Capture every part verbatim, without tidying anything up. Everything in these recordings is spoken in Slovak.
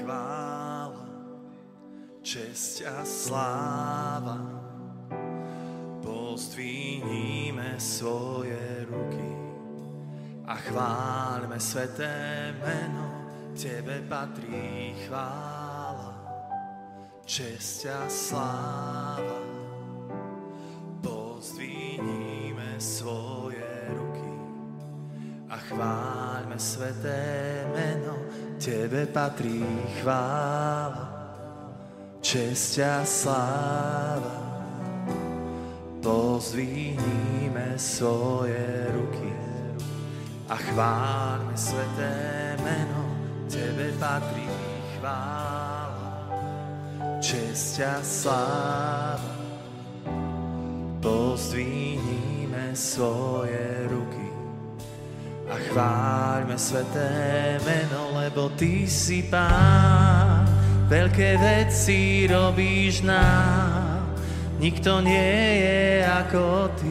chvála, česť a sláva. Pozdvihnime svoje ruky a chváľme sveté meno. Tebe patrí chvála, česť a sláva. Pozdvihnime svoje ruky a chváľme sveté meno. Tebe patrí chvála, česť a sláva. Pozdvihnime svoje ruky a chváľme sveté meno. Tebe patrí chvála, česť a sláva. Pozdvihnime svoje ruky a chváľme sveté meno, lebo Ty si Pán, veľké veci robíš nám, nikto nie je ako Ty.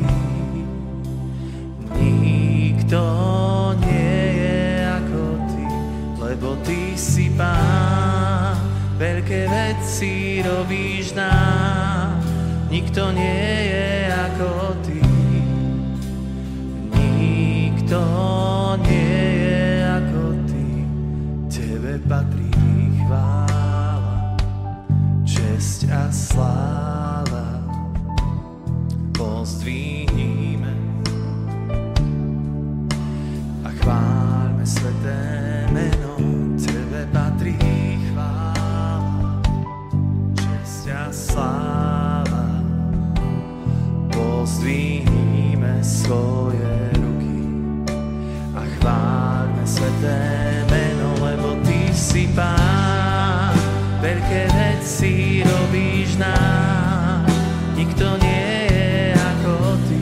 Nikto nie je ako Ty, lebo Ty si Pán, veľké veci robíš nám, nikto nie je ako Ty. Nikto nie je ako Ty, Tebe patrí chvála, česť a sláva. Pozdvihnime a chváľme sveté meno. Tebe patrí chvála, česť a sláva. Pozdvihnime svoje ruky a chváľme sveté meno, lebo Ty si Pán, veľké veci robíš nám, nikto nie je ako Ty.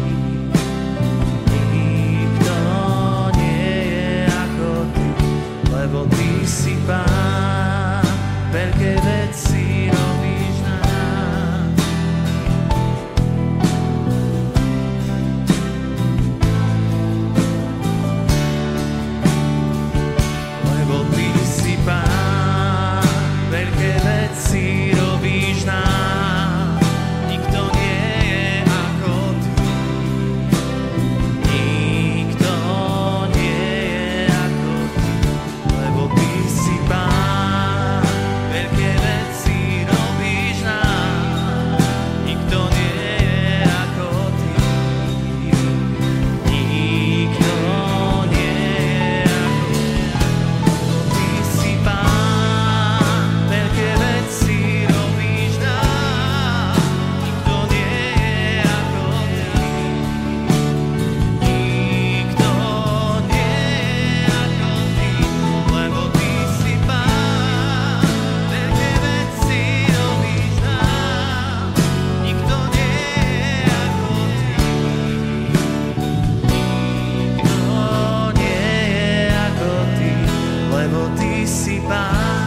Nikto nie je ako Ty, lebo Ty si Pán, veľké veci robíš nám. Lebo Ty si Pán, veľké veci robíš nám, nikto nie je ako Ty. Nikto nie je ako Ty, lebo Ty si Pán, veľké veci robíš nám, nikto nie je ako Ty. Nikto nie je ako Ty, Ty si Pán, veľké veci robíš nám, nikto nie je ako Ty. Nikto nie je ako Ty, lebo Ty si Pán, veľké veci robíš nám, nikto nie je ako Ty. Nikto nie je ako Ty, lebo Ty si Pán.